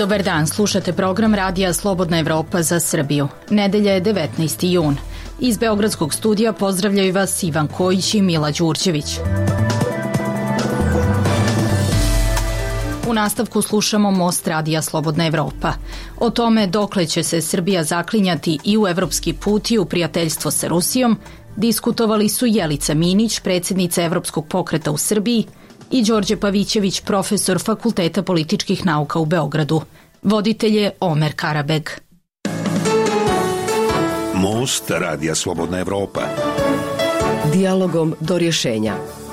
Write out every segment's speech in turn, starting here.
Dobar dan, slušate program Radija Slobodna Evropa za Srbiju. Nedelja je 19. jun. Iz Beogradskog studija pozdravljaju vas Ivan Kojić i Mila Đurđević. U nastavku slušamo Most Radija Slobodna Evropa. O tome dokle će se Srbija zaklinjati i u evropski put i u prijateljstvo sa Rusijom diskutovali su Jelica Minić, predsjednica Evropskog pokreta u Srbiji, i Đorđe Pavićević, profesor Fakulteta političkih nauka u Beogradu. Voditelj je Omer Karabeg. Most Radija Slobodna Evropa. Dijalogom do rješenja.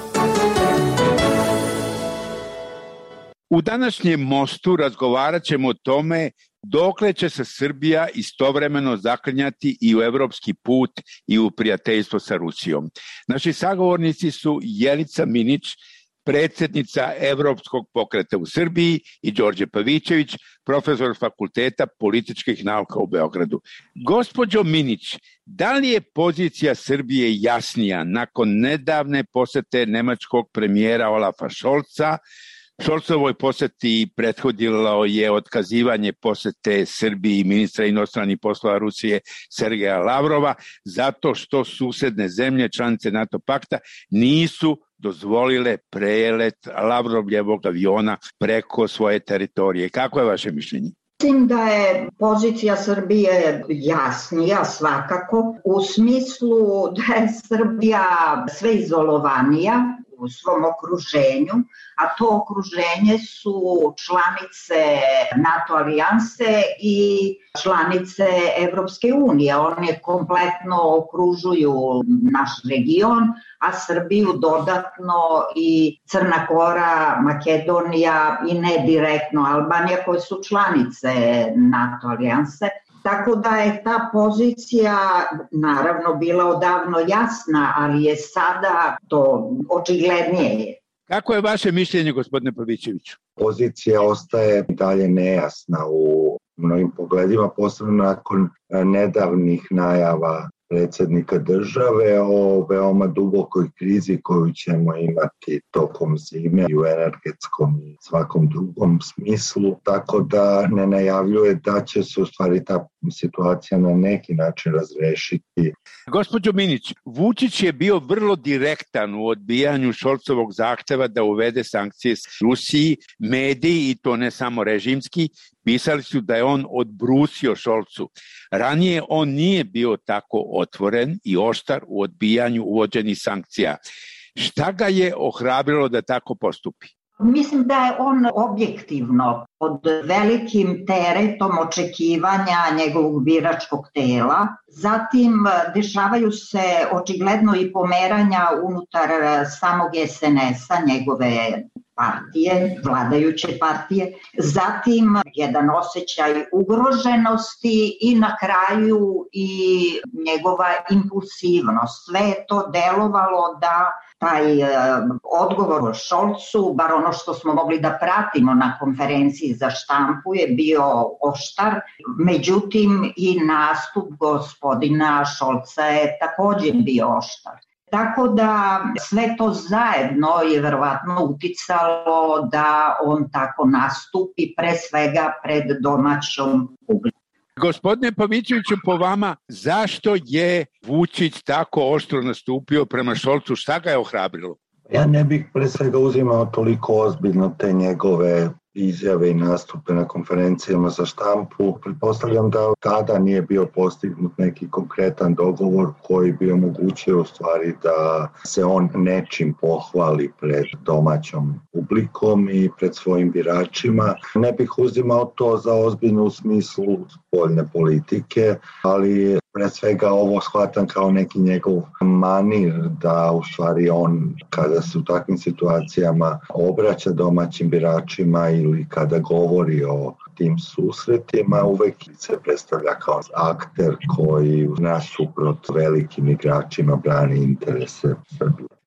U današnjem mostu razgovarat ćemo o tome dokle će se Srbija istovremeno zaklinjati i u evropski put i u prijateljstvo sa Rusijom. Naši sagovornici su Jelica Minić, predsjednica Evropskog pokreta u Srbiji, i Đorđe Pavićević, profesor Fakulteta političkih nauka u Beogradu. Gospođo Minić, da li je pozicija Srbije jasnija nakon nedavne posete nemačkog premijera Olafa Scholza? Scholzovoj poseti prethodilo je otkazivanje posete Srbiji ministra inostranih poslova Rusije Sergeja Lavrova zato što susedne zemlje, članice NATO pakta, nisu dozvolile prelet Lavrovljevog aviona preko svoje teritorije. Kako je vaše mišljenje? Mislim da je pozicija Srbije jasnija svakako, u smislu da je Srbija sve izolovanija u svom okruženju, a to okruženje su članice NATO alijanse i članice Evropske unije. One kompletno okružuju naš region, a Srbiju dodatno i Crna Gora, Makedonija i ne direktno Albanija, koje su članice NATO alijanse. Tako da je ta pozicija naravno bila odavno jasna, ali je sada to očiglednije. Kako je vaše mišljenje, gospodine Pavićeviću? Pozicija ostaje dalje nejasna u mnogim pogledima, posebno nakon nedavnih najava predsjednika države o veoma dubokoj krizi koju ćemo imati tokom zime i u energetskom i svakom drugom smislu, tako da ne najavljuje da će se u stvari ta situacija na neki način razrešiti. Gospođo Minić, Vučić je bio vrlo direktan u odbijanju Scholzovog zahteva da uvede sankcije Rusiji. Mediji, i to ne samo režimski, pisali su da je on odbrusio Scholzu. Ranije on nije bio tako otvoren i oštar u odbijanju uvođenih sankcija. Šta ga je ohrabrilo da tako postupi? Mislim da je on objektivno pod velikim teretom očekivanja njegovog biračkog tela. Zatim dešavaju se očigledno i pomeranja unutar samog SNS-a, njegove partije, vladajuće partije. Zatim jedan osjećaj ugroženosti i na kraju i njegova impulsivnost. Sve je to delovalo da taj odgovor o Scholzu, bar ono što smo mogli da pratimo na konferenciji za štampu, je bio oštar. Međutim, i nastup gospodina Scholza je također bio oštar. Tako da sve to zajedno je verovatno uticalo da on tako nastupi, pre svega pred domaćom publikom. Gospodine Pavićeviću, po vama, zašto je Vučić tako oštro nastupio prema Scholzu? Šta ga je ohrabrilo? Ja ne bih pre svega uzimao toliko ozbiljno te njegove izjave i nastupe na konferencijama za štampu. Pretpostavljam da tada nije bio postignut neki konkretan dogovor koji bi omogućio u stvari da se on nečim pohvali pred domaćom publikom i pred svojim biračima. Ne bih uzimao to za ozbiljno u smislu spoljne politike, ali pre svega ovo shvatam kao neki njegov manir da u stvari on kada se u takvim situacijama obraća domaćim biračima ili kada govori o tim susretima, uvek se predstavlja kao akter koji nasuprot velikim igračima brani interese Srbije.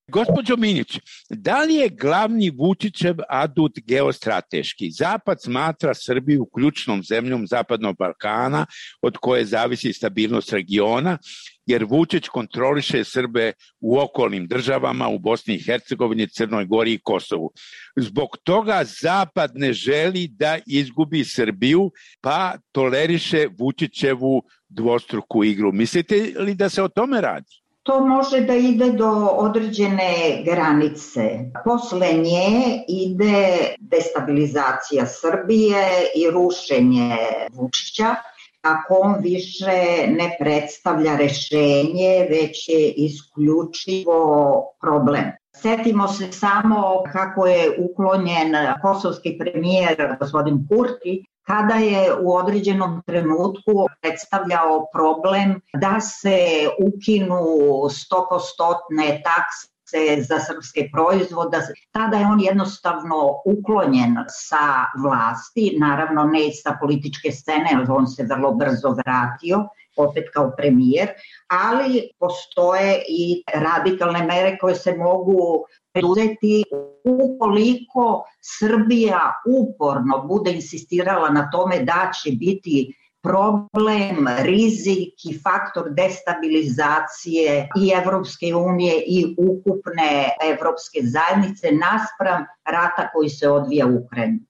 Gospođo Minić, da li je glavni Vučićev adut geostrateški? Zapad smatra Srbiju ključnom zemljom Zapadnog Balkana od koje zavisi stabilnost regiona, jer Vučić kontroliše Srbe u okolnim državama, u Bosni i Hercegovini, Crnoj Gori i Kosovu. Zbog toga Zapad ne želi da izgubi Srbiju, pa toleriše Vučićevu dvostruku igru. Mislite li da se o tome radi? To može da ide do određene granice. Posle nje ide destabilizacija Srbije i rušenje Vučića, ako on više ne predstavlja rešenje, već je isključivo problem. Setimo se samo kako je uklonjen kosovski premijer gospodin Kurti, kada je u određenom trenutku predstavljao problem da se ukinu 100% takse za srpske proizvoda. Tada je on jednostavno uklonjen sa vlasti, naravno ne sa političke scene, on se vrlo brzo vratio, opet kao premijer, ali postoje i radikalne mere koje se mogu preduzeti ukoliko Srbija uporno bude insistirala na tome da će biti problem, rizik i faktor destabilizacije i Evropske unije i ukupne evropske zajednice naspram rata koji se odvija u Ukrajini.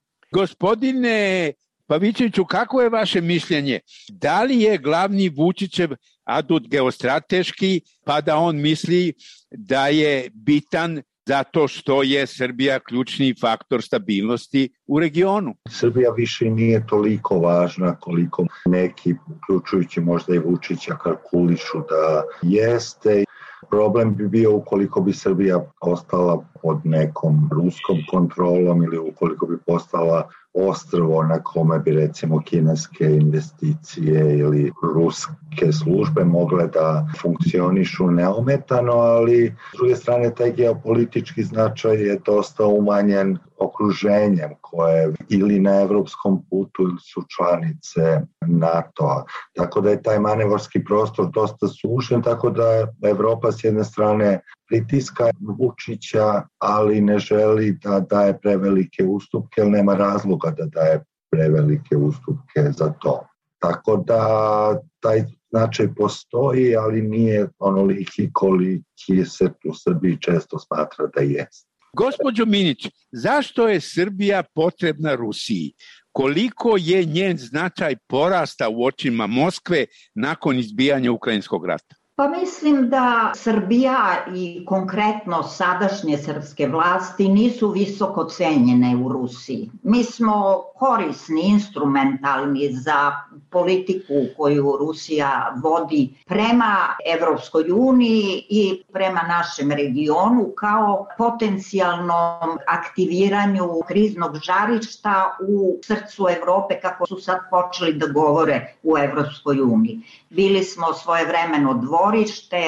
Gospodine Pavićeviću, kako je vaše mišljenje? Da li je glavni Vučićev adut geostrateški, pa da on misli da je bitan zato što je Srbija ključni faktor stabilnosti u regionu? Srbija više nije toliko važna koliko neki, uključujući možda i Vučića, kalkulišu da jeste. Problem bi bio ukoliko bi Srbija ostala pod nekom ruskom kontrolom ili ukoliko bi postala ostrvo na kome bi recimo kineske investicije ili ruske službe mogle da funkcionišu neometano, ali s druge strane taj geopolitički značaj je dosta umanjen okruženjem koje ili na evropskom putu ili su članice NATO-a. Tako da je taj manevarski prostor dosta sužen, tako da Evropa s jedne strane pritiska Vučića, ali ne želi da daje prevelike ustupke, jer nema razloga da daje prevelike ustupke za to. Tako da taj značaj postoji, ali nije onoliki koliki se u Srbiji često smatra da jeste. Gospođo Minić, zašto je Srbija potrebna Rusiji? Koliko je njen značaj porasta u očima Moskve nakon izbijanja Ukrajinskog rata? Pa mislim da Srbija i konkretno sadašnje srpske vlasti nisu visoko cenjene u Rusiji. Mi smo korisni, instrumentalni za politiku koju Rusija vodi prema Evropskoj uniji i prema našem regionu kao potencijalnom aktiviranju kriznog žarišta u srcu Evrope, kako su sad počeli da govore u Evropskoj uniji. Bili smo svojevremeno dvorište,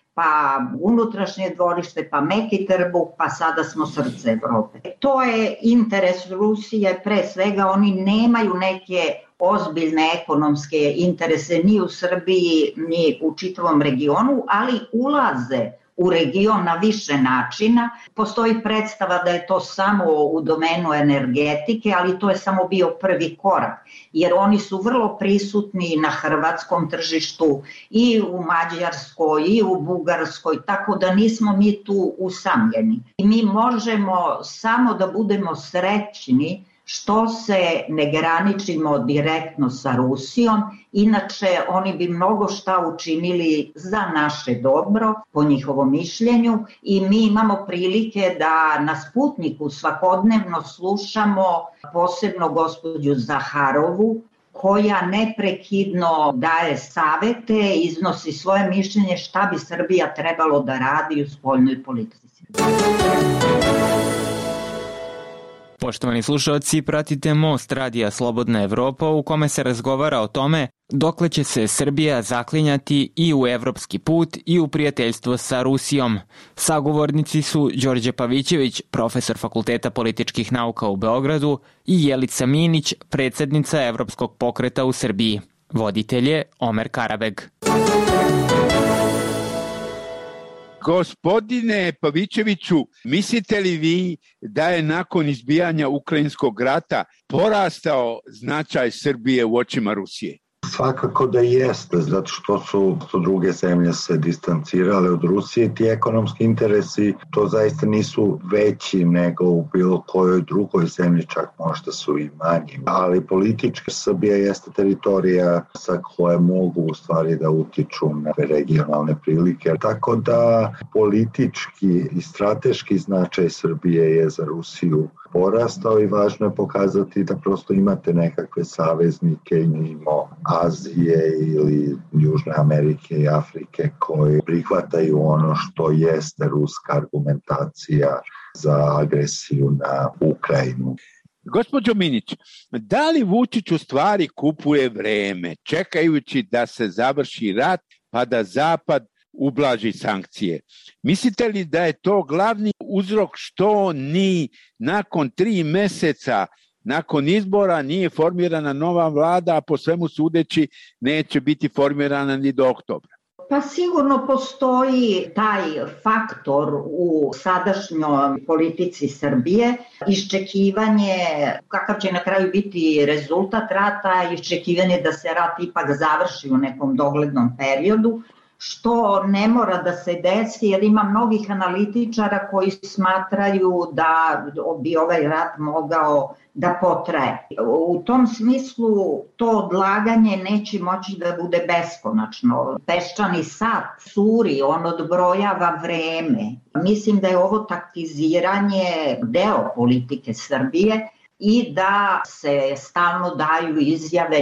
pa unutrašnje dvorište, pa meki trbuh, pa sada smo srce Evrope. To je interes Rusije, pre svega oni nemaju neke ozbiljne ekonomske interese ni u Srbiji, ni u čitavom regionu, ali ulaze u region na više načina. Postoji predstava da je to samo u domenu energetike, ali to je samo bio prvi korak, jer oni su vrlo prisutni na hrvatskom tržištu i u Mađarskoj i u Bugarskoj, tako da nismo mi tu usamljeni. I mi možemo samo da budemo srećni što se ne graničimo direktno sa Rusijom, inače oni bi mnogo šta učinili za naše dobro, po njihovom mišljenju, i mi imamo prilike da na Sputniku svakodnevno slušamo posebno gospođu Zaharovu, koja neprekidno daje savete, iznosi svoje mišljenje šta bi Srbija trebalo da radi u spoljnoj politici. Poštovani slušalci, pratite Most Radija Slobodna Evropa u kome se razgovara o tome dokle će se Srbija zaklinjati i u evropski put i u prijateljstvo sa Rusijom. Sagovornici su Đorđe Pavićević, profesor Fakulteta političkih nauka u Beogradu, i Jelica Minić, predsednica Evropskog pokreta u Srbiji. Voditelj je Omer Karabeg. Gospodine Pavićeviću, mislite li vi da je nakon izbijanja Ukrajinskog rata porastao značaj Srbije u očima Rusije? Svakako da jeste, zato što su druge zemlje se distancirale od Rusije. Ti ekonomski interesi to zaista nisu veći nego u bilo kojoj drugoj zemlji, čak možda su i manji. Ali politički Srbija jeste teritorija sa koje mogu u stvari da utiču na regionalne prilike. Tako da politički i strateški značaj Srbije je za Rusiju porastao i važno je pokazati da prosto imate nekakve saveznike mimo Azije ili Južne Amerike i Afrike koji prihvataju ono što jeste ruska argumentacija za agresiju na Ukrajinu. Gospođo Minić, da li Vučić u stvari kupuje vreme čekajući da se završi rat pa da Zapad ublaži sankcije? Mislite li da je to glavni uzrok što ni nakon 3 meseca nakon izbora nije formirana nova vlada, a po svemu sudeći neće biti formirana ni do oktobra? Pa sigurno postoji taj faktor u sadašnjoj politici Srbije, iščekivanje kakav će na kraju biti rezultat rata, iščekivanje da se rat ipak završi u nekom doglednom periodu, što ne mora da se desi jer ima mnogih analitičara koji smatraju da bi ovaj rat mogao da potraje. U tom smislu to odlaganje neće moći da bude beskonačno. Peščani sat curi, on odbrojava vreme. Mislim da je ovo taktiziranje deo politike Srbije i da se stalno daju izjave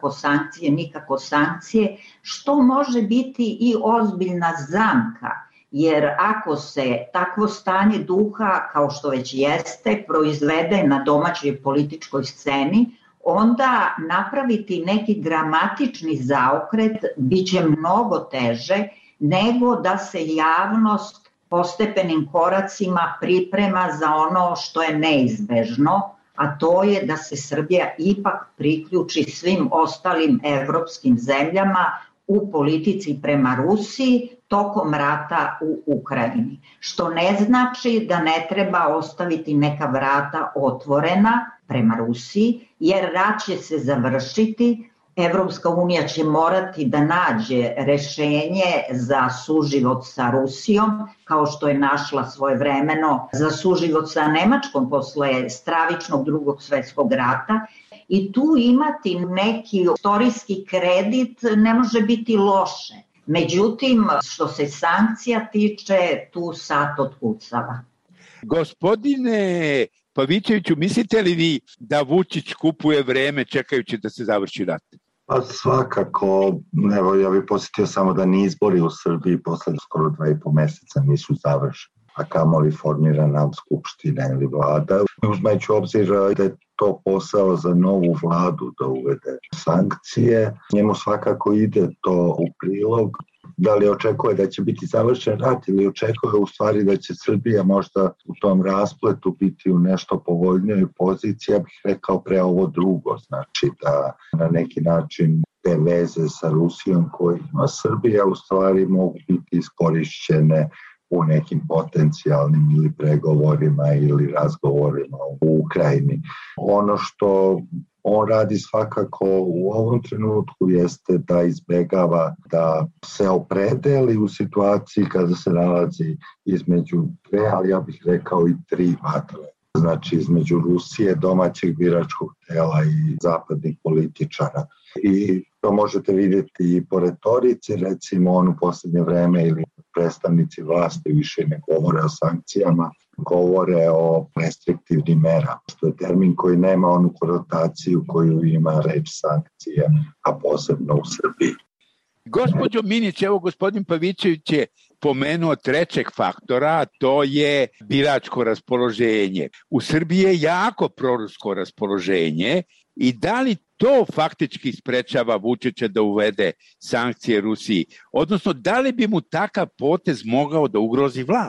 nikako sankcije, što može biti i ozbiljna zamka. Jer ako se takvo stanje duha, kao što već jeste, proizvede na domaćoj političkoj sceni, onda napraviti neki dramatični zaokret biće mnogo teže nego da se javnost postepenim koracima priprema za ono što je neizbežno, a to je da se Srbija ipak priključi svim ostalim evropskim zemljama u politici prema Rusiji tokom rata u Ukrajini. Što ne znači da ne treba ostaviti neka vrata otvorena prema Rusiji, jer rat će se završiti, Evropska unija će morati da nađe rešenje za suživot sa Rusijom, kao što je našla svojevremeno za suživot sa Nemačkom posle stravičnog Drugog svetskog rata. I tu imati neki istorijski kredit ne može biti loše. Međutim, što se sankcija tiče, tu sat otkucava. Gospodine Pavićeviću, mislite li vi da Vučić kupuje vreme čekajući da se završi rat? Pa svakako, evo ja bih posjetio samo da ni izbori u Srbiji posle skoro 2,5 meseca nisu završeni, a kamoli formirana skupština ili vlada. Uzmajući obzir da je to posao za novu vladu da uvede sankcije, njemu svakako ide to u prilog. Da li očekuje da će biti završen rat ili očekuje u stvari da će Srbija možda u tom raspletu biti u nešto povoljnijoj poziciji, ja bih rekao pre ovo drugo, znači da na neki način te veze sa Rusijom koje ima Srbija u stvari mogu biti iskorišćene u nekim potencijalnim ili pregovorima ili razgovorima u Ukrajini. Ono što on radi svakako u ovom trenutku jeste da izbegava da se opredeli u situaciji kada se nalazi između 2, ali ja bih rekao i 3 vatre. Znači između Rusije, domaćeg biračkog tela i zapadnih političara. I to možete vidjeti i po retorici, recimo on u posljednje vreme ili predstavnici vlasti više ne govore o sankcijama, govore o restriktivnim merama, što je termin koji nema onu konotaciju koju ima reč sankcija, a posebno u Srbiji. Gospođo Minić, evo gospodin Pavićević je pomenuo trećeg faktora, to je biračko raspoloženje. U Srbiji je jako prorusko raspoloženje i da li to faktički sprečava Vučića da uvede sankcije Rusiji? Odnosno, da li bi mu takav potez mogao da ugrozi vlast?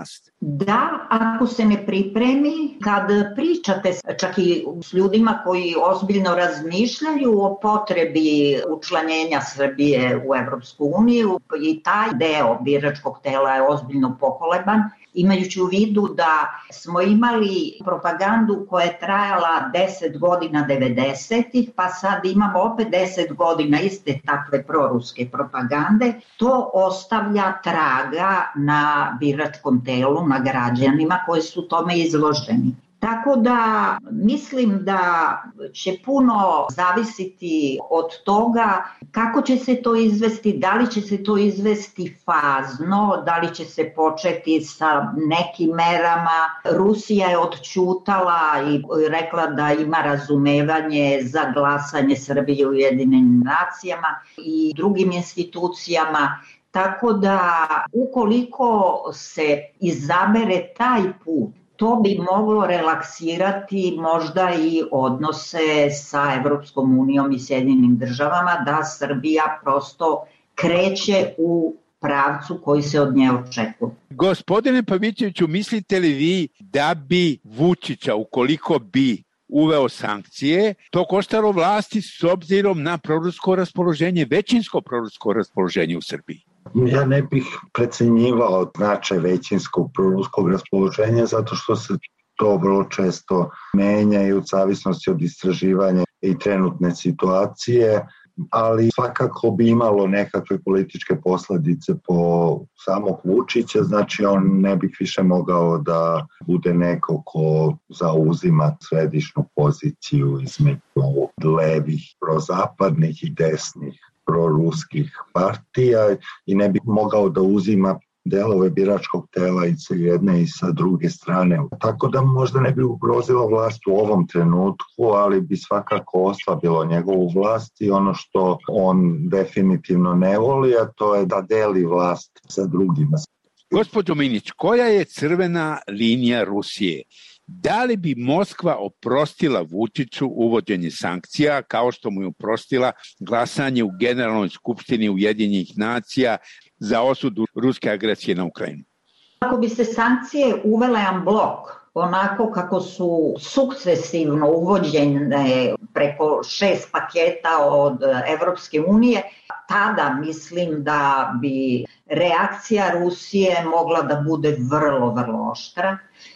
Da, ako se ne pripremi, kad pričate čak i s ljudima koji ozbiljno razmišljaju o potrebi učlanjenja Srbije u Evropsku uniju, i taj deo biračkog tela je ozbiljno pokoleban, imajući u vidu da smo imali propagandu koja je trajala 10 godina 90-ih, pa sad imamo opet 10 godina iste takve proruske propagande, to ostavlja traga na biračkom telu, na građanima koji su tome izloženi. Tako da mislim da će puno zavisiti od toga kako će se to izvesti, da li će se to izvesti fazno, da li će se početi sa nekim merama. Rusija je odćutala i rekla da ima razumevanje za glasanje Srbije u Ujedinjenim nacijama i drugim institucijama. Tako da ukoliko se izabere taj put, to bi moglo relaksirati možda i odnose sa Evropskom unijom i Sjedinjenim državama, da Srbija prosto kreće u pravcu koji se od nje očekuje. Gospodine Pavićeviću, mislite li vi da bi Vučića, ukoliko bi uveo sankcije, to koštalo vlasti s obzirom na prorusko raspoloženje, većinsko prorusko raspoloženje u Srbiji? Ja ne bih precenjivao značaj većinskog proruskog raspoloženja zato što se to vrlo često menja i u zavisnosti od istraživanja i trenutne situacije, ali svakako bi imalo nekakve političke posledice po samog Vučića, znači on ne bi više mogao da bude neko ko zauzima središnu poziciju između levih, prozapadnih i desnih proruskih partija i ne bi mogao da uzima delove biračkog tela i sa jedne i sa druge strane. Tako da možda ne bi ugrozilo vlast u ovom trenutku, ali bi svakako oslabilo njegovu vlast i ono što on definitivno ne voli, a to je da deli vlast sa drugima. Gospođo Minić, koja je crvena linija Rusije? Da li bi Moskva oprostila Vučiću uvođenje sankcija kao što mu je oprostila glasanje u Generalnoj skupštini Ujedinjenih nacija za osudu ruske agresije na Ukrajinu? Ako bi se sankcije uvele en blok, onako kako su sukcesivno uvođene preko 6 paketa od Evropske unije, tada mislim da bi reakcija Rusije mogla da bude vrlo, vrlo oštra.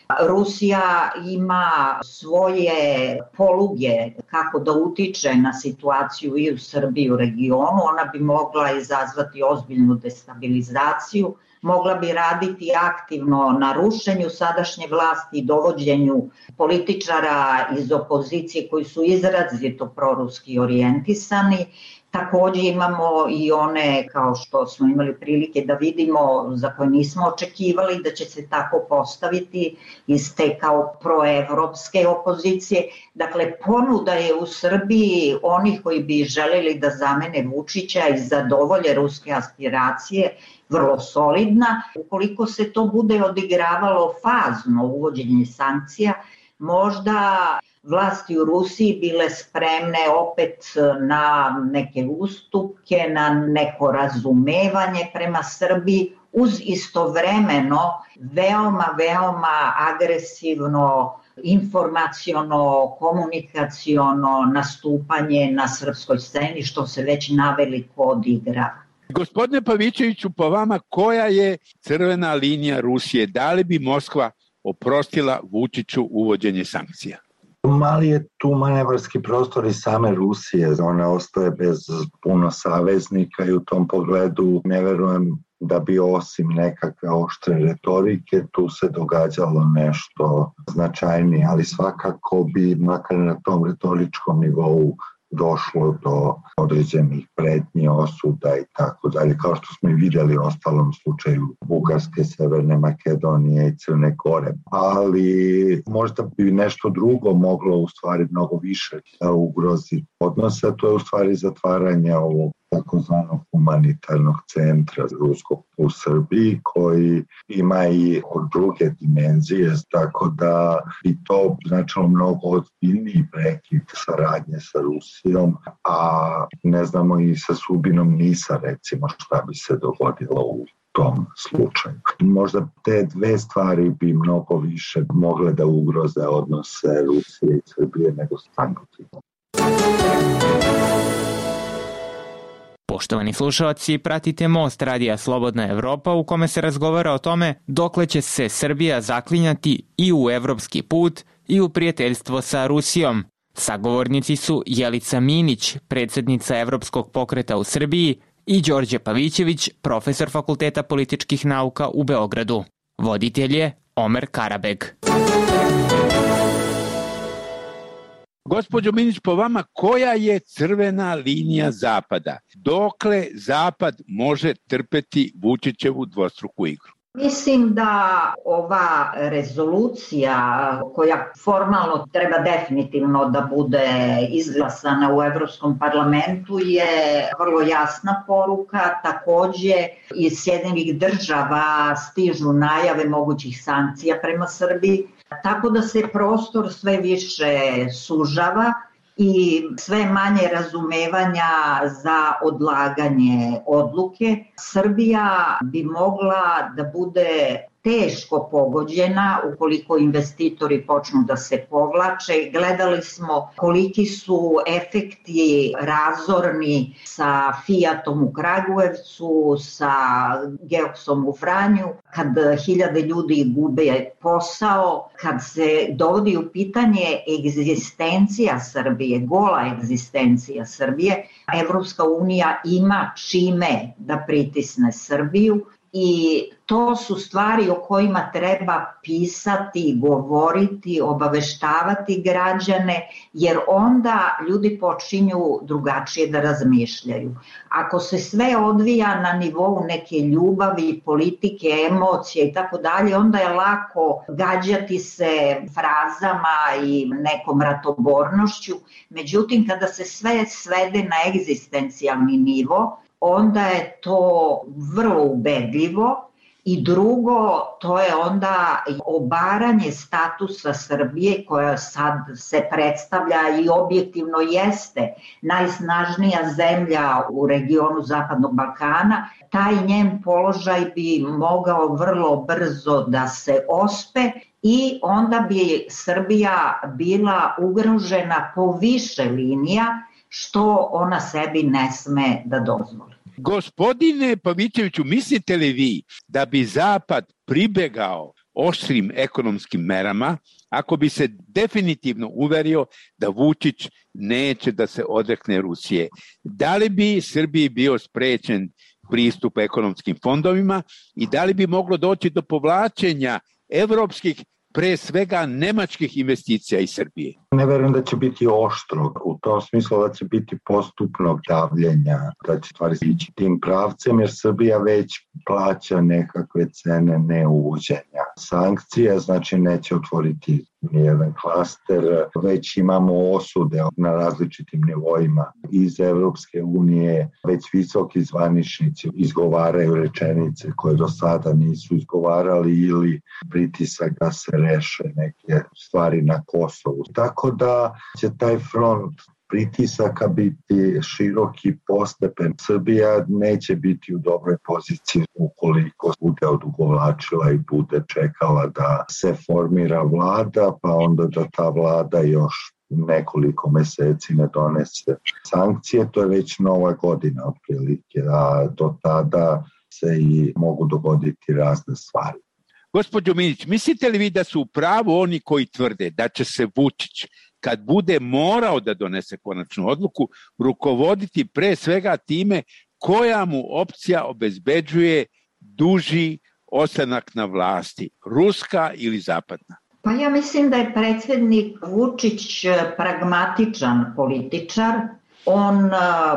Rusija ima svoje poluge kako da utiče na situaciju i u Srbiji i u regionu. Ona bi mogla izazvati ozbiljnu destabilizaciju, mogla bi raditi aktivno na rušenju sadašnje vlasti i dovođenju političara iz opozicije koji su izrazito proruski orijentisani. Takođe imamo i one, kao što smo imali prilike da vidimo, za koje nismo očekivali da će se tako postaviti iz te kao proevropske opozicije. Dakle, ponuda je u Srbiji onih koji bi želeli da zamene Vučića i zadovolje ruske aspiracije vrlo solidna. Ukoliko se to bude odigravalo fazno uvođenje sankcija, možda vlasti u Rusiji bile spremne opet na neke ustupke, na neko razumevanje prema Srbiji, uz istovremeno veoma agresivno, informaciono, komunikaciono nastupanje na srpskoj sceni, što se već naveliko odigrava. Gospodine Pavićeviću, po vama koja je crvena linija Rusije? Da li bi Moskva oprostila Vučiću uvođenje sankcija? Mali je tu manevarski prostor i same Rusije, ona ostaje bez puno saveznika i u tom pogledu ne verujem da bi osim nekakve oštre retorike tu se događalo nešto značajnije, ali svakako bi makar na tom retoričkom nivou došlo do određenih pretnji, osuda i tako dalje, kao što smo i vidjeli u ostalom slučaju Bugarske, Severne Makedonije i Crne Gore. Ali možda bi nešto drugo moglo u stvari mnogo više ugroziti odnose, a to je u stvari zatvaranje ovog takozvanog humanitarnog centra ruskog u Srbiji koji ima i druge dimenzije, tako da bi to značilo mnogo ozbiljniji prekid saradnje sa Rusijom, a ne znamo i sa sudbinom NIS-a recimo šta bi se dogodilo u tom slučaju. Možda te dve stvari bi mnogo više mogle da ugroze odnose Rusije i Srbije nego sankcije. Poštovani slušalci, pratite Most Radija Slobodna Evropa u kome se razgovara o tome dokle će se Srbija zaklinjati i u evropski put i u prijateljstvo sa Rusijom. Sagovornici su Jelica Minić, predsjednica Evropskog pokreta u Srbiji, i Đorđe Pavićević, profesor Fakulteta političkih nauka u Beogradu. Voditelj je Omer Karabeg. Gospođo Minić, po vama, koja je crvena linija Zapada? Dokle Zapad može trpeti Vučićevu dvostruku igru? Mislim da ova rezolucija koja formalno treba definitivno da bude izglasana u Evropskom parlamentu je vrlo jasna poruka. Takođe iz Sjedinjenih država stižu najave mogućih sankcija prema Srbiji, tako da se prostor sve više sužava i sve manje razumevanja za odlaganje odluke. Srbija bi mogla da bude teško pogođena ukoliko investitori počnu da se povlače. Gledali smo koliki su efekti razorni sa Fiatom u Kragujevcu, sa Geoksom u Vranju, kad hiljade ljudi gube posao, kad se dovodi u pitanje egzistencija Srbije, gola egzistencija Srbije. Evropska unija ima čime da pritisne Srbiju, i to su stvari o kojima treba pisati, govoriti, obaveštavati građane, jer onda ljudi počinju drugačije da razmišljaju. Ako se sve odvija na nivou neke ljubavi, politike, emocije i tako dalje, onda je lako gađati se frazama i nekom ratobornošću. Međutim, kada se sve svede na egzistencijalni nivo, onda je to vrlo ubedljivo. I drugo, to je onda obaranje statusa Srbije, koja sad se predstavlja i objektivno jeste najsnažnija zemlja u regionu Zapadnog Balkana. Taj njen položaj bi mogao vrlo brzo da se ospe i onda bi Srbija bila ugrožena po više linija, što ona sebi ne sme da dozvoli. Gospodine Pavićeviću, mislite li vi da bi Zapad pribegao oštrim ekonomskim merama ako bi se definitivno uverio da Vučić neće da se odrekne Rusije? Da li bi Srbiji bio sprečen pristup ekonomskim fondovima i da li bi moglo doći do povlačenja evropskih, pre svega nemačkih investicija iz Srbije? Ne verujem da će biti oštro, u tom smislu da će biti postupnog davljenja, da će stvari ići tim pravcem, jer Srbija već plaća nekakve cene neuvođenja sankcija, znači neće otvoriti nijedan klaster. Već imamo osude na različitim nivoima iz Evropske unije, već visoki zvaničnici izgovaraju rečenice koje do sada nisu izgovarali ili pritisak da se reše neke stvari na Kosovu. Tako da će taj front pritisaka biti široki, postepen. Srbija neće biti u dobroj poziciji ukoliko bude odugovlačila i bude čekala da se formira vlada, pa onda da ta vlada još nekoliko meseci ne donese sankcije. To je već nova godina otprilike, a do tada se i mogu dogoditi razne stvari. Gospođo Minić, mislite li vi da su u pravu oni koji tvrde da će se Vučić, kad bude morao da donese konačnu odluku, rukovoditi pre svega time koja mu opcija obezbeđuje duži ostanak na vlasti, ruska ili zapadna? Pa ja mislim da je predsjednik Vučić pragmatičan političar. On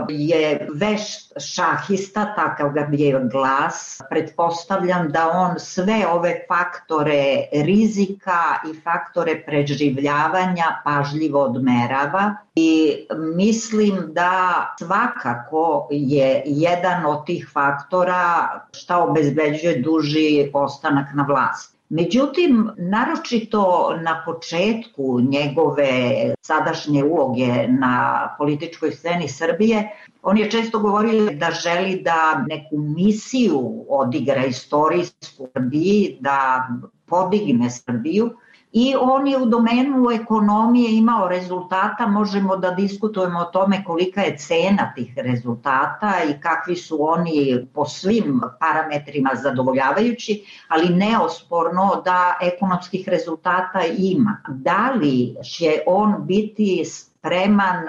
je vešt šahista, takav ga je glas. Pretpostavljam da on sve ove faktore rizika i faktore preživljavanja pažljivo odmerava i mislim da svakako je jedan od tih faktora šta obezbeđuje duži ostanak na vlasti. Međutim, naročito na početku njegove sadašnje uloge na političkoj sceni Srbije, on je često govorio da želi da neku misiju odigra istorijsku Srbiji, da podigne Srbiju, i on je u domenu ekonomije imao rezultata. Možemo da diskutujemo o tome kolika je cena tih rezultata i kakvi su oni po svim parametrima zadovoljavajući, ali neosporno da ekonomskih rezultata ima. Da li će on biti spreman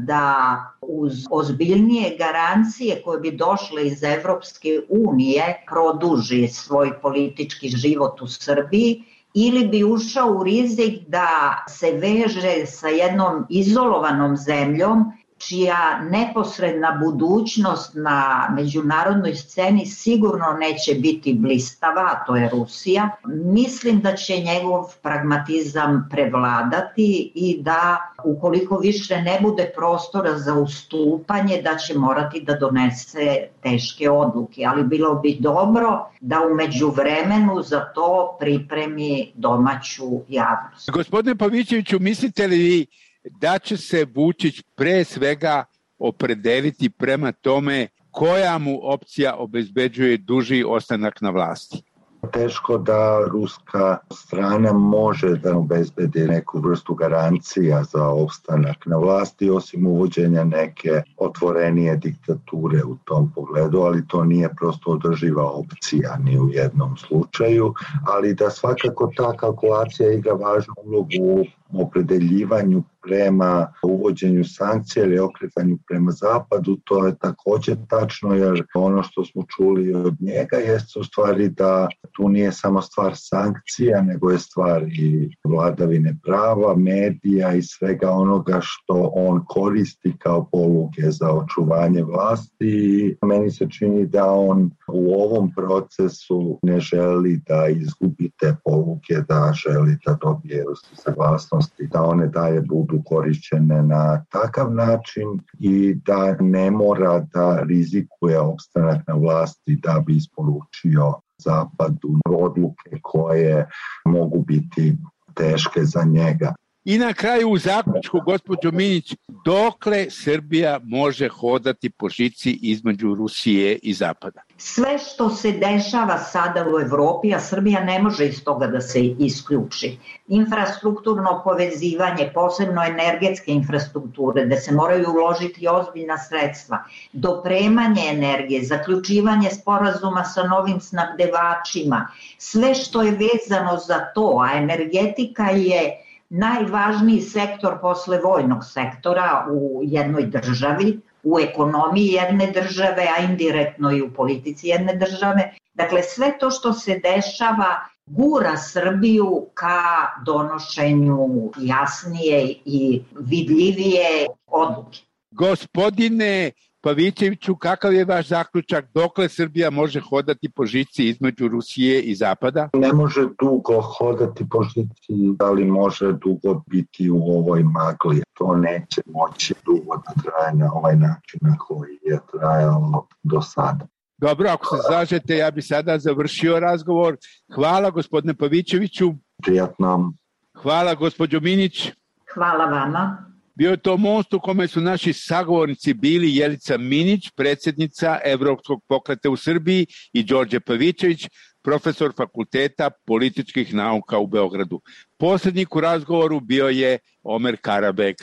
da uz ozbiljnije garancije koje bi došle iz Evropske unije produži svoj politički život u Srbiji, ili bi ušao u rizik da se veže sa jednom izolovanom zemljom čija neposredna budućnost na međunarodnoj sceni sigurno neće biti blistava, a to je Rusija. Mislim da će njegov pragmatizam prevladati i da ukoliko više ne bude prostora za ustupanje, da će morati da donese teške odluke, ali bilo bi dobro da u međuvremenu za to pripremi domaću javnost. Gospodine Pavićeviću, mislite li vi da će se Vučić pre svega opredeliti prema tome koja mu opcija obezbeđuje duži ostanak na vlasti? Teško da ruska strana može da obezbedi neku vrstu garancija za opstanak na vlasti, osim uvođenja neke otvorenije diktature u tom pogledu, ali to nije prosto održiva opcija ni u jednom slučaju, ali da svakako ta kalkulacija igra važnu ulogu u opredeljivanju prema uvođenju sankcija ili okretanju prema zapadu, to je također tačno, jer ono što smo čuli od njega jeste u stvari da tu nije samo stvar sankcija, nego je stvar i vladavine prava, medija i svega onoga što on koristi kao poluge za očuvanje vlasti. Meni se čini da on u ovom procesu ne želi da izgubi te poluge, da želi da dobije saglasnosti, da one dalje budu korišćene na takav način i da ne mora da rizikuje opstanak na vlasti da bi isporučio zapadu odluke koje mogu biti teške za njega. I na kraju u zaključku, gospođo Minić, dokle Srbija može hodati po žici između Rusije i Zapada? Sve što se dešava sada u Evropi, a Srbija ne može iz toga da se isključi. Infrastrukturno povezivanje, posebno energetske infrastrukture, da se moraju uložiti ozbiljna sredstva, dopremanje energije, zaključivanje sporazuma sa novim snabdevačima, sve što je vezano za to, a energetika je najvažniji sektor posle vojnog sektora u jednoj državi, u ekonomiji jedne države, a indirektno i u politici jedne države. Dakle, sve to što se dešava gura Srbiju ka donošenju jasnije i vidljivije odluke. Gospodine Pavićeviću, kakav je vaš zaključak? Dokle Srbija može hodati po žici između Rusije i Zapada? Ne može dugo hodati po žici, ali može dugo biti u ovoj magli. To neće moći dugo da traje na ovaj način na koji je trajalo do sada. Dobro, ako se slažete, ja bi sada završio razgovor. Hvala gospodine Pavićeviću. Prijatno. Hvala gospođo Minić. Hvala vama. Bio je to most u kome su naši sagovornici bili Jelica Minić, predsjednica Evropskog pokreta u Srbiji, i Đorđe Pavićević, profesor Fakulteta političkih nauka u Beogradu. Posrednik u razgovoru bio je Omer Karabek.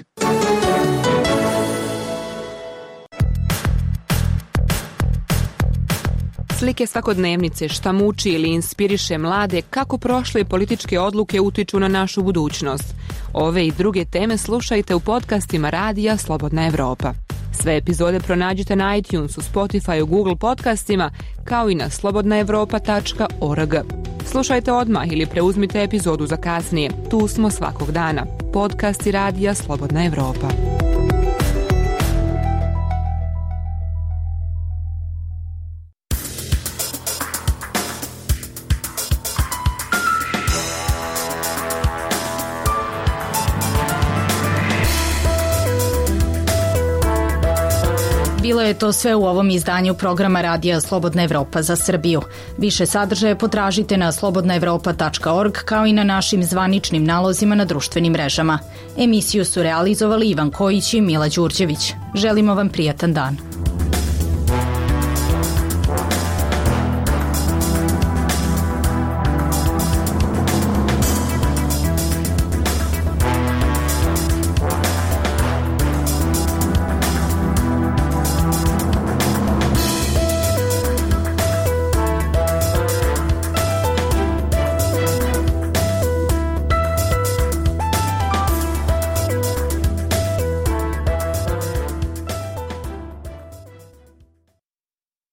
Slike svakodnevnice, šta muči ili inspiriše mlade, kako prošle političke odluke utiču na našu budućnost. Ove i druge teme slušajte u podcastima Radija Slobodna Evropa. Sve epizode pronađite na iTunesu, Spotifyu, Google podcastima, kao i na slobodnaevropa.org. Slušajte odmah ili preuzmite epizodu za kasnije. Tu smo svakog dana. Podcasti Radija Slobodna Evropa. Bilo je to sve u ovom izdanju programa Radija Slobodna Evropa za Srbiju. Više sadržaje potražite na slobodnaevropa.org kao i na našim zvaničnim nalozima na društvenim mrežama. Emisiju su realizovali Ivan Kojić i Mila Đurđević. Želimo vam prijatan dan.